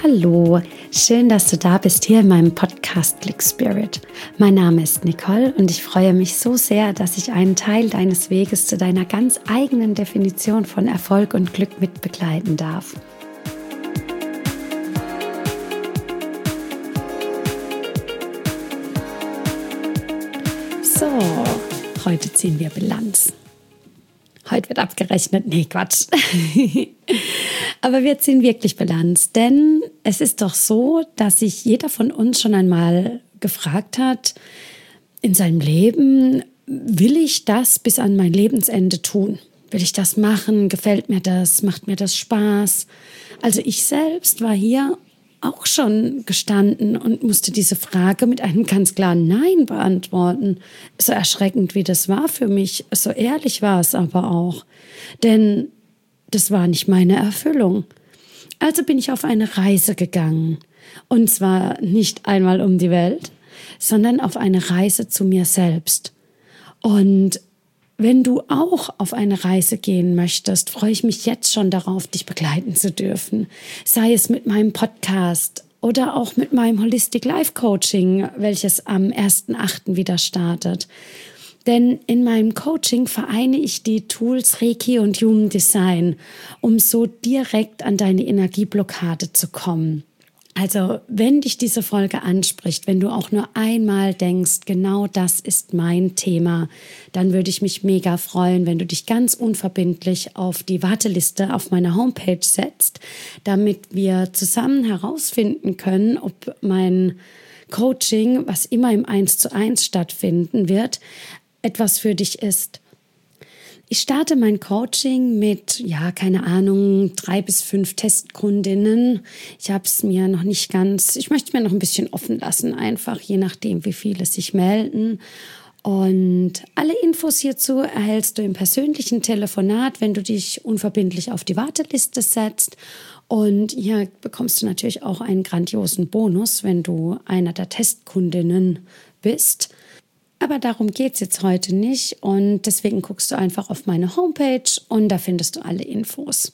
Hallo, schön, dass du da bist hier in meinem Podcast Click Spirit. Mein Name ist Nicole und ich freue mich so sehr, dass ich einen Teil deines Weges zu deiner ganz eigenen Definition von Erfolg und Glück mit begleiten darf. So, heute ziehen wir Bilanz. Heute wird abgerechnet. Nee, Quatsch. Aber wir ziehen wirklich Bilanz, denn es ist doch so, dass sich jeder von uns schon einmal gefragt hat, in seinem Leben, will ich das bis an mein Lebensende tun? Will ich das machen? Gefällt mir das? Macht mir das Spaß? Also ich selbst war hier auch schon gestanden und musste diese Frage mit einem ganz klaren Nein beantworten. So erschreckend wie das war für mich, so ehrlich war es aber auch. Denn das war nicht meine Erfüllung. Also bin ich auf eine Reise gegangen. Und zwar nicht einmal um die Welt, sondern auf eine Reise zu mir selbst. Und wenn du auch auf eine Reise gehen möchtest, freue ich mich jetzt schon darauf, dich begleiten zu dürfen. Sei es mit meinem Podcast oder auch mit meinem Holistic Life Coaching, welches am 1.8. wieder startet. Denn in meinem Coaching vereine ich die Tools Reiki und Human Design, um so direkt an deine Energieblockade zu kommen. Also, wenn dich diese Folge anspricht, wenn du auch nur einmal denkst, genau das ist mein Thema, dann würde ich mich mega freuen, wenn du dich ganz unverbindlich auf die Warteliste auf meiner Homepage setzt, damit wir zusammen herausfinden können, ob mein Coaching, was immer im 1:1 stattfinden wird, etwas für dich ist. Ich starte mein Coaching mit, 3 bis 5 Testkundinnen. Ich habe es mir noch nicht ganz, ich möchte mir noch ein bisschen offen lassen, einfach je nachdem, wie viele sich melden. Und alle Infos hierzu erhältst du im persönlichen Telefonat, wenn du dich unverbindlich auf die Warteliste setzt. Und hier bekommst du natürlich auch einen grandiosen Bonus, wenn du einer der Testkundinnen bist. Aber darum geht es jetzt heute nicht und deswegen guckst du einfach auf meine Homepage und da findest du alle Infos.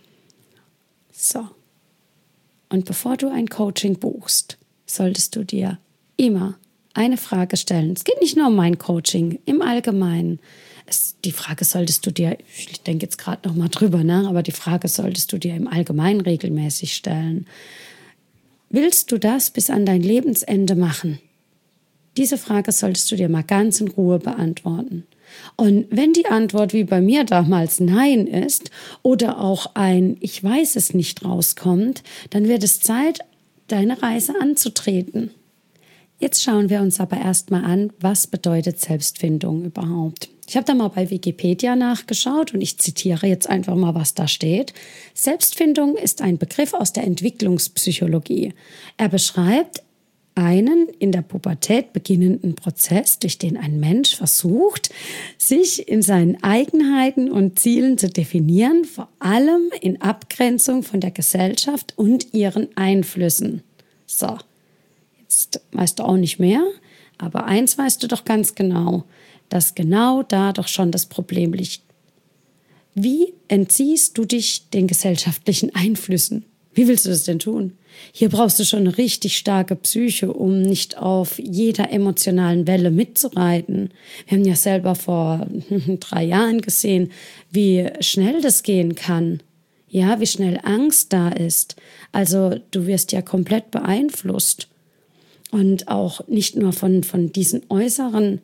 So, und bevor du ein Coaching buchst, solltest du dir immer eine Frage stellen. Es geht nicht nur um mein Coaching, im Allgemeinen. Die Frage solltest du dir, ich denke jetzt gerade noch mal drüber, aber die Frage solltest du dir im Allgemeinen regelmäßig stellen. Willst du das bis an dein Lebensende machen? Diese Frage solltest du dir mal ganz in Ruhe beantworten. Und wenn die Antwort wie bei mir damals Nein ist oder auch ein Ich weiß es nicht rauskommt, dann wird es Zeit, deine Reise anzutreten. Jetzt schauen wir uns aber erstmal an, was bedeutet Selbstfindung überhaupt. Ich habe da mal bei Wikipedia nachgeschaut und ich zitiere jetzt einfach mal, was da steht. Selbstfindung ist ein Begriff aus der Entwicklungspsychologie. Er beschreibt einen in der Pubertät beginnenden Prozess, durch den ein Mensch versucht, sich in seinen Eigenheiten und Zielen zu definieren, vor allem in Abgrenzung von der Gesellschaft und ihren Einflüssen. So, jetzt weißt du auch nicht mehr, aber eins weißt du doch ganz genau, dass genau da doch schon das Problem liegt. Wie entziehst du dich den gesellschaftlichen Einflüssen? Wie willst du das denn tun? Hier brauchst du schon eine richtig starke Psyche, um nicht auf jeder emotionalen Welle mitzureiten. Wir haben ja selber vor 3 Jahren gesehen, wie schnell das gehen kann. Ja, wie schnell Angst da ist. Also du wirst ja komplett beeinflusst. Und auch nicht nur von diesen äußeren,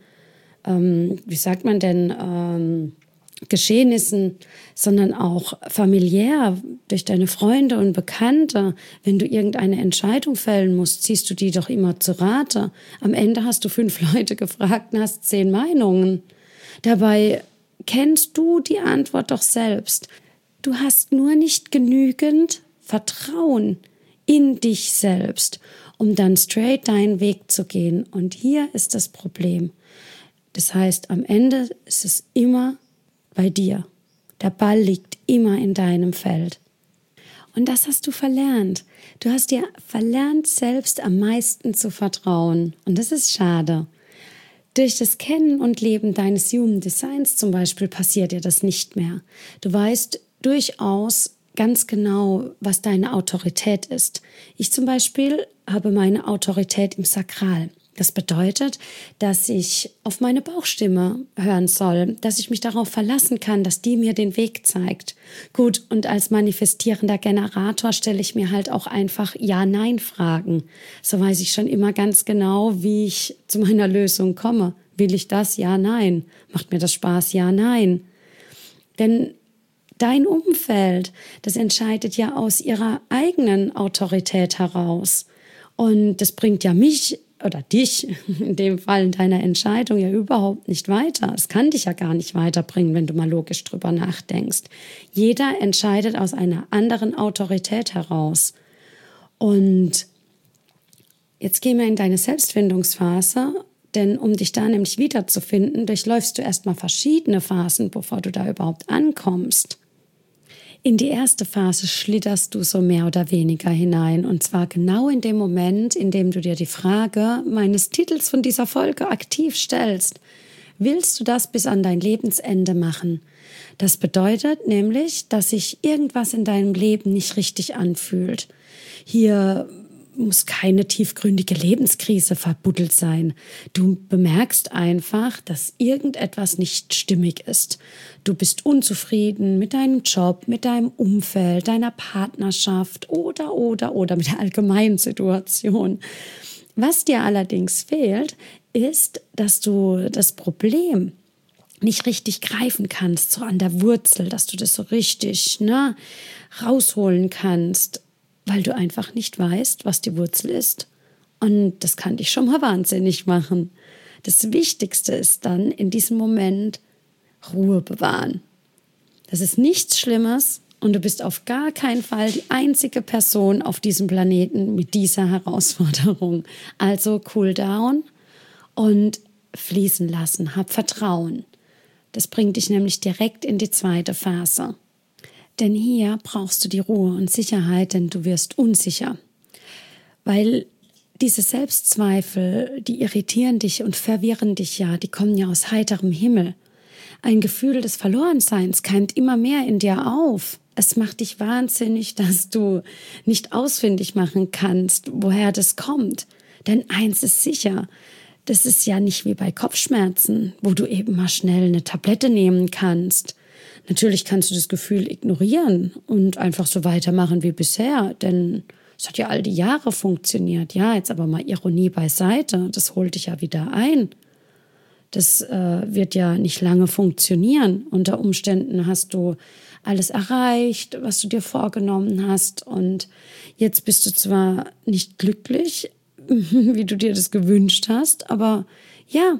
Geschehnissen, sondern auch familiär durch deine Freunde und Bekannte. Wenn du irgendeine Entscheidung fällen musst, ziehst du die doch immer zu Rate. Am Ende hast du 5 Leute gefragt und hast 10 Meinungen. Dabei kennst du die Antwort doch selbst. Du hast nur nicht genügend Vertrauen in dich selbst, um dann straight deinen Weg zu gehen. Und hier ist das Problem. Das heißt, am Ende ist es immer bei dir. Der Ball liegt immer in deinem Feld. Und das hast du verlernt. Du hast dir verlernt, selbst am meisten zu vertrauen. Und das ist schade. Durch das Kennen und Leben deines Human Designs zum Beispiel passiert dir das nicht mehr. Du weißt durchaus, ganz genau, was deine Autorität ist. Ich zum Beispiel habe meine Autorität im Sakral. Das bedeutet, dass ich auf meine Bauchstimme hören soll, dass ich mich darauf verlassen kann, dass die mir den Weg zeigt. Gut, und als manifestierender Generator stelle ich mir halt auch einfach Ja-Nein-Fragen. So weiß ich schon immer ganz genau, wie ich zu meiner Lösung komme. Will ich das? Ja, nein. Macht mir das Spaß? Ja, nein. Denn dein Umfeld, das entscheidet ja aus ihrer eigenen Autorität heraus. Und das bringt ja mich oder dich, in dem Fall in deiner Entscheidung, ja überhaupt nicht weiter. Es kann dich ja gar nicht weiterbringen, wenn du mal logisch drüber nachdenkst. Jeder entscheidet aus einer anderen Autorität heraus. Und jetzt gehen wir in deine Selbstfindungsphase, denn um dich da nämlich wiederzufinden, durchläufst du erstmal verschiedene Phasen, bevor du da überhaupt ankommst. In die erste Phase schlitterst du so mehr oder weniger hinein. Und zwar genau in dem Moment, in dem du dir die Frage meines Titels von dieser Folge aktiv stellst. Willst du das bis an dein Lebensende machen? Das bedeutet nämlich, dass sich irgendwas in deinem Leben nicht richtig anfühlt. Hier muss keine tiefgründige Lebenskrise verbuddelt sein. Du bemerkst einfach, dass irgendetwas nicht stimmig ist. Du bist unzufrieden mit deinem Job, mit deinem Umfeld, deiner Partnerschaft oder mit der allgemeinen Situation. Was dir allerdings fehlt, ist, dass du das Problem nicht richtig greifen kannst, so an der Wurzel, dass du das so richtig rausholen kannst, weil du einfach nicht weißt, was die Wurzel ist. Und das kann dich schon mal wahnsinnig machen. Das Wichtigste ist dann in diesem Moment Ruhe bewahren. Das ist nichts Schlimmes und du bist auf gar keinen Fall die einzige Person auf diesem Planeten mit dieser Herausforderung. Also cool down und fließen lassen, hab Vertrauen. Das bringt dich nämlich direkt in die zweite Phase. Denn hier brauchst du die Ruhe und Sicherheit, denn du wirst unsicher. Weil diese Selbstzweifel, die irritieren dich und verwirren dich ja, die kommen ja aus heiterem Himmel. Ein Gefühl des Verlorenseins keimt immer mehr in dir auf. Es macht dich wahnsinnig, dass du nicht ausfindig machen kannst, woher das kommt. Denn eins ist sicher, das ist ja nicht wie bei Kopfschmerzen, wo du eben mal schnell eine Tablette nehmen kannst. Natürlich kannst du das Gefühl ignorieren und einfach so weitermachen wie bisher, denn es hat ja all die Jahre funktioniert. Ja, jetzt aber mal Ironie beiseite, das holt dich ja wieder ein. Das wird ja nicht lange funktionieren. Unter Umständen hast du alles erreicht, was du dir vorgenommen hast und jetzt bist du zwar nicht glücklich, wie du dir das gewünscht hast, aber ja,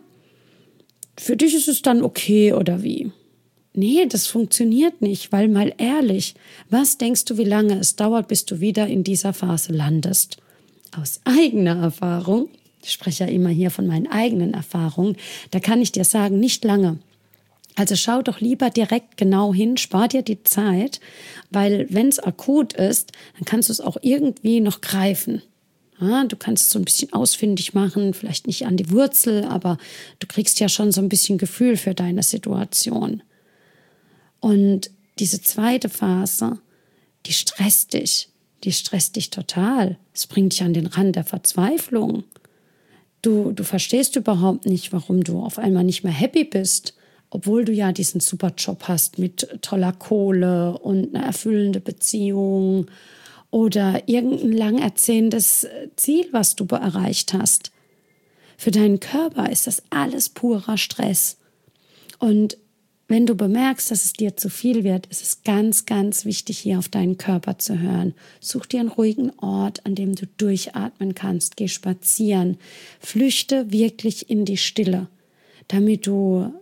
für dich ist es dann okay oder wie? Nee, das funktioniert nicht, weil mal ehrlich, was denkst du, wie lange es dauert, bis du wieder in dieser Phase landest? Aus eigener Erfahrung, ich spreche ja immer hier von meinen eigenen Erfahrungen, da kann ich dir sagen, nicht lange. Also schau doch lieber direkt genau hin, spar dir die Zeit, weil wenn es akut ist, dann kannst du es auch irgendwie noch greifen. Ja, du kannst es so ein bisschen ausfindig machen, vielleicht nicht an die Wurzel, aber du kriegst ja schon so ein bisschen Gefühl für deine Situation. Und diese zweite Phase, die stresst dich total. Es bringt dich an den Rand der Verzweiflung. Du verstehst überhaupt nicht, warum du auf einmal nicht mehr happy bist, obwohl du ja diesen super Job hast mit toller Kohle und einer erfüllende Beziehung oder irgendein lang erzehntes Ziel, was du erreicht hast. Für deinen Körper ist das alles purer Stress. Und wenn du bemerkst, dass es dir zu viel wird, ist es ganz, ganz wichtig, hier auf deinen Körper zu hören. Such dir einen ruhigen Ort, an dem du durchatmen kannst. Geh spazieren. Flüchte wirklich in die Stille, damit du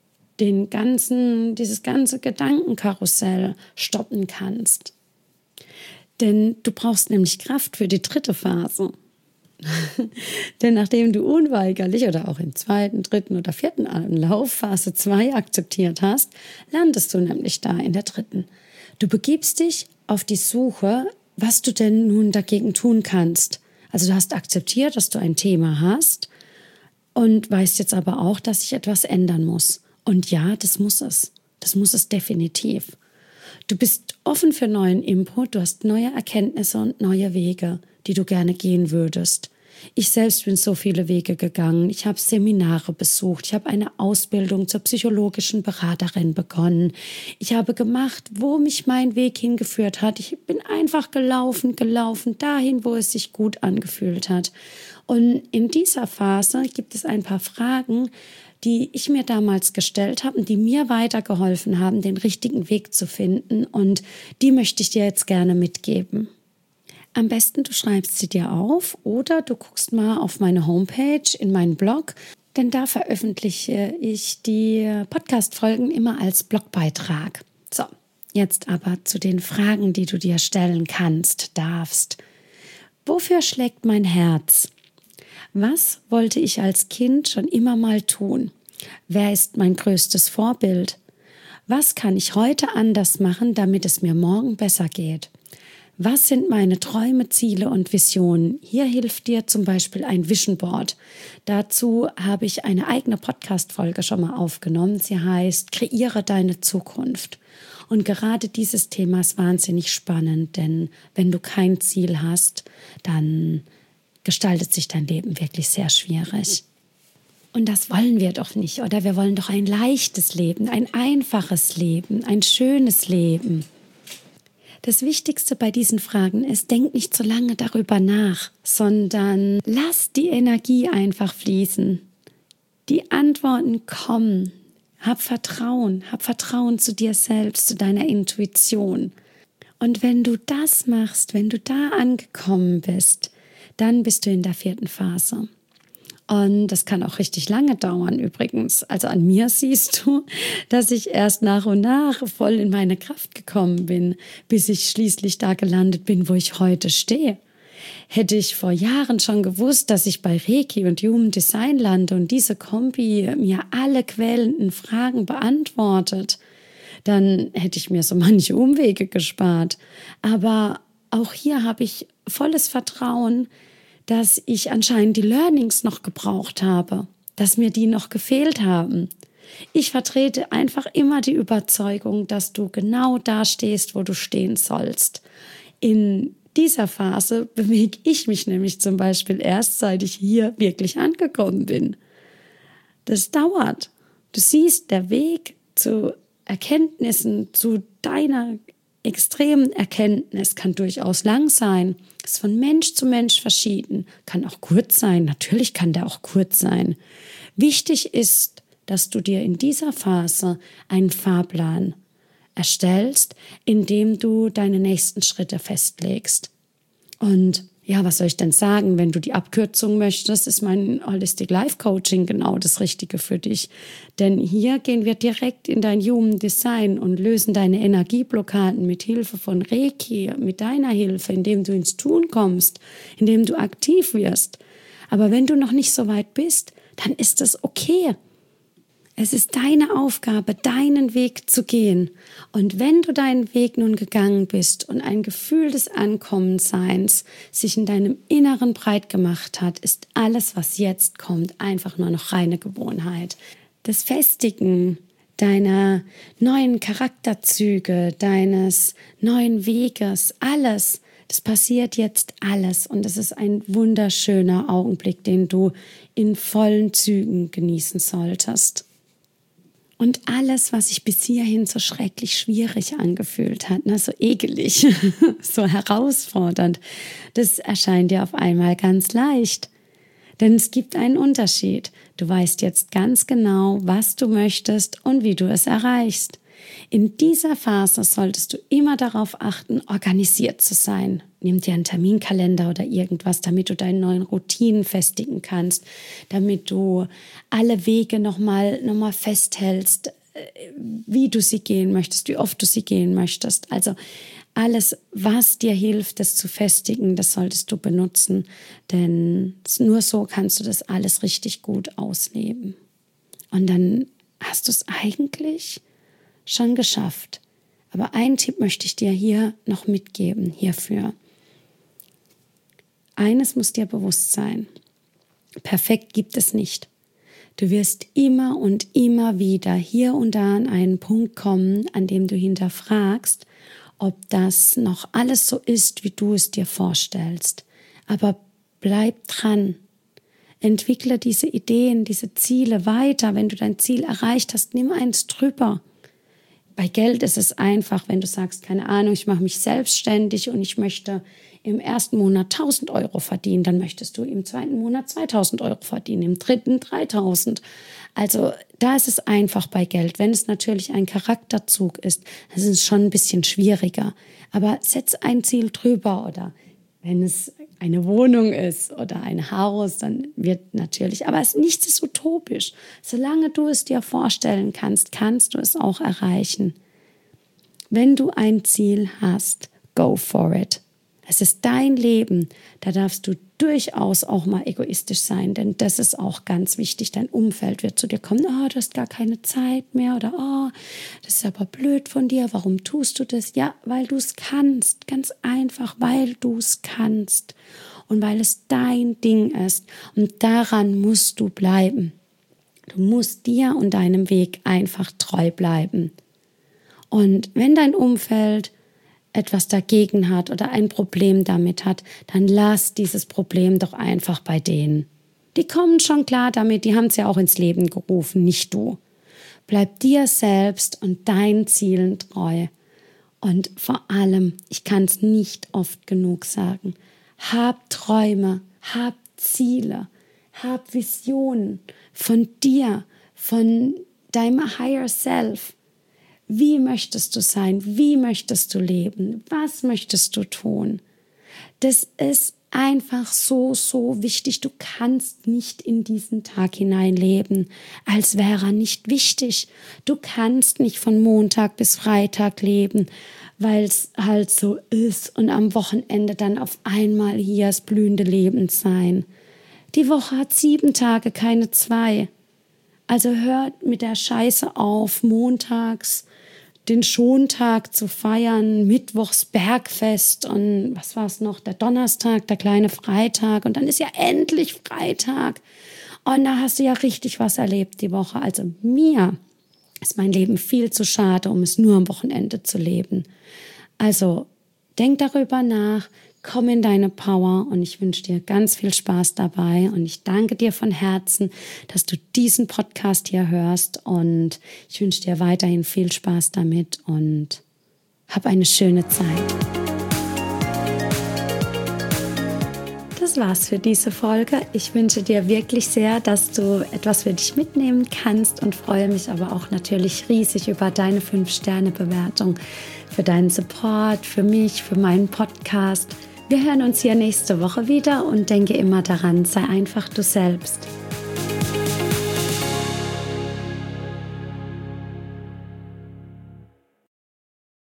dieses ganze Gedankenkarussell stoppen kannst. Denn du brauchst nämlich Kraft für die dritte Phase. Denn nachdem du unweigerlich oder auch im zweiten, dritten oder vierten Anlauf Phase 2 akzeptiert hast, landest du nämlich da in der dritten. Du begibst dich auf die Suche, was du denn nun dagegen tun kannst. Also du hast akzeptiert, dass du ein Thema hast und weißt jetzt aber auch, dass sich etwas ändern muss. Und ja, das muss es. Das muss es definitiv. Du bist offen für neuen Input, du hast neue Erkenntnisse und neue Wege, die du gerne gehen würdest. Ich selbst bin so viele Wege gegangen. Ich habe Seminare besucht. Ich habe eine Ausbildung zur psychologischen Beraterin begonnen. Ich habe gemacht, wo mich mein Weg hingeführt hat. Ich bin einfach gelaufen, dahin, wo es sich gut angefühlt hat. Und in dieser Phase gibt es ein paar Fragen, die ich mir damals gestellt habe und die mir weitergeholfen haben, den richtigen Weg zu finden. Und die möchte ich dir jetzt gerne mitgeben. Am besten, du schreibst sie dir auf oder du guckst mal auf meine Homepage, in meinen Blog, denn da veröffentliche ich die Podcast-Folgen immer als Blogbeitrag. So, jetzt aber zu den Fragen, die du dir stellen kannst, darfst. Wofür schlägt mein Herz? Was wollte ich als Kind schon immer mal tun? Wer ist mein größtes Vorbild? Was kann ich heute anders machen, damit es mir morgen besser geht? Was sind meine Träume, Ziele und Visionen? Hier hilft dir zum Beispiel ein Vision Board. Dazu habe ich eine eigene Podcast-Folge schon mal aufgenommen. Sie heißt Kreiere deine Zukunft. Und gerade dieses Thema ist wahnsinnig spannend, denn wenn du kein Ziel hast, dann gestaltet sich dein Leben wirklich sehr schwierig. Und das wollen wir doch nicht, oder? Wir wollen doch ein leichtes Leben, ein einfaches Leben, ein schönes Leben. Das Wichtigste bei diesen Fragen ist, denk nicht so lange darüber nach, sondern lass die Energie einfach fließen. Die Antworten kommen. Hab Vertrauen zu dir selbst, zu deiner Intuition. Und wenn du das machst, wenn du da angekommen bist, dann bist du in der 4. Phase. Und das kann auch richtig lange dauern übrigens. Also an mir siehst du, dass ich erst nach und nach voll in meine Kraft gekommen bin, bis ich schließlich da gelandet bin, wo ich heute stehe. Hätte ich vor Jahren schon gewusst, dass ich bei Reiki und Human Design lande und diese Kombi mir alle quälenden Fragen beantwortet, dann hätte ich mir so manche Umwege gespart. Aber auch hier habe ich volles Vertrauen, dass ich anscheinend die Learnings noch gebraucht habe, dass mir die noch gefehlt haben. Ich vertrete einfach immer die Überzeugung, dass du genau da stehst, wo du stehen sollst. In dieser Phase bewege ich mich nämlich zum Beispiel erst, seit ich hier wirklich angekommen bin. Das dauert. Du siehst, der Weg zu Erkenntnissen, zu deiner extremen Erkenntnis kann durchaus lang sein. Ist von Mensch zu Mensch verschieden. Kann auch kurz sein. Natürlich kann der auch kurz sein. Wichtig ist, dass du dir in dieser Phase einen Fahrplan erstellst, indem du deine nächsten Schritte festlegst. Und ja, was soll ich denn sagen? Wenn du die Abkürzung möchtest, ist mein Holistic Life Coaching genau das Richtige für dich. Denn hier gehen wir direkt in dein Human Design und lösen deine Energieblockaden mit Hilfe von Reiki, mit deiner Hilfe, indem du ins Tun kommst, indem du aktiv wirst. Aber wenn du noch nicht so weit bist, dann ist das okay. Es ist deine Aufgabe, deinen Weg zu gehen. Und wenn du deinen Weg nun gegangen bist und ein Gefühl des Ankommenseins sich in deinem Inneren breit gemacht hat, ist alles, was jetzt kommt, einfach nur noch reine Gewohnheit. Das Festigen deiner neuen Charakterzüge, deines neuen Weges, alles, das passiert jetzt alles. Und es ist ein wunderschöner Augenblick, den du in vollen Zügen genießen solltest. Und alles, was sich bis hierhin so schrecklich schwierig angefühlt hat, so ekelig, so herausfordernd, das erscheint dir auf einmal ganz leicht. Denn es gibt einen Unterschied. Du weißt jetzt ganz genau, was du möchtest und wie du es erreichst. In dieser Phase solltest du immer darauf achten, organisiert zu sein. Nimm dir einen Terminkalender oder irgendwas, damit du deine neuen Routinen festigen kannst, damit du alle Wege nochmal festhältst, wie du sie gehen möchtest, wie oft du sie gehen möchtest. Also alles, was dir hilft, das zu festigen, das solltest du benutzen, denn nur so kannst du das alles richtig gut ausleben. Und dann hast du es eigentlich schon geschafft. Aber einen Tipp möchte ich dir hier noch mitgeben hierfür. Eines muss dir bewusst sein. Perfekt gibt es nicht. Du wirst immer und immer wieder hier und da an einen Punkt kommen, an dem du hinterfragst, ob das noch alles so ist, wie du es dir vorstellst. Aber bleib dran. Entwickle diese Ideen, diese Ziele weiter. Wenn du dein Ziel erreicht hast, nimm eins drüber. Bei Geld ist es einfach, wenn du sagst, keine Ahnung, ich mache mich selbstständig und ich möchte im ersten Monat 1.000 Euro verdienen, dann möchtest du im zweiten Monat 2.000 Euro verdienen, im dritten 3.000. Also da ist es einfach bei Geld. Wenn es natürlich ein Charakterzug ist, dann ist es schon ein bisschen schwieriger. Aber setz ein Ziel drüber oder wenn es eine Wohnung ist oder ein Haus, dann wird natürlich, aber nichts ist utopisch. Solange du es dir vorstellen kannst, kannst du es auch erreichen. Wenn du ein Ziel hast, go for it. Es ist dein Leben, da darfst du durchaus auch mal egoistisch sein, denn das ist auch ganz wichtig. Dein Umfeld wird zu dir kommen, oh, du hast gar keine Zeit mehr oder oh, das ist aber blöd von dir, warum tust du das? Ja, weil du es kannst, ganz einfach, weil du es kannst und weil es dein Ding ist und daran musst du bleiben. Du musst dir und deinem Weg einfach treu bleiben. Und wenn dein Umfeld etwas dagegen hat oder ein Problem damit hat, dann lass dieses Problem doch einfach bei denen. Die kommen schon klar damit, die haben es ja auch ins Leben gerufen, nicht du. Bleib dir selbst und deinen Zielen treu. Und vor allem, ich kann es nicht oft genug sagen, hab Träume, hab Ziele, hab Visionen von dir, von deinem Higher Self. Wie möchtest du sein? Wie möchtest du leben? Was möchtest du tun? Das ist einfach so, so wichtig. Du kannst nicht in diesen Tag hineinleben, als wäre er nicht wichtig. Du kannst nicht von Montag bis Freitag leben, weil es halt so ist und am Wochenende dann auf einmal hier das blühende Leben sein. Die Woche hat 7 Tage, keine 2. Also hört mit der Scheiße auf, montags den Schontag zu feiern, mittwochs Bergfest und was war es noch, der Donnerstag, der kleine Freitag und dann ist ja endlich Freitag und da hast du ja richtig was erlebt die Woche. Also mir ist mein Leben viel zu schade, um es nur am Wochenende zu leben. Also denk darüber nach, komm in deine Power und ich wünsche dir ganz viel Spaß dabei und ich danke dir von Herzen, dass du diesen Podcast hier hörst und ich wünsche dir weiterhin viel Spaß damit und hab eine schöne Zeit. Das war's für diese Folge. Ich wünsche dir wirklich sehr, dass du etwas für dich mitnehmen kannst und freue mich aber auch natürlich riesig über deine 5-Sterne-Bewertung, für deinen Support, für mich, für meinen Podcast. Wir hören uns hier nächste Woche wieder und denke immer daran, sei einfach du selbst.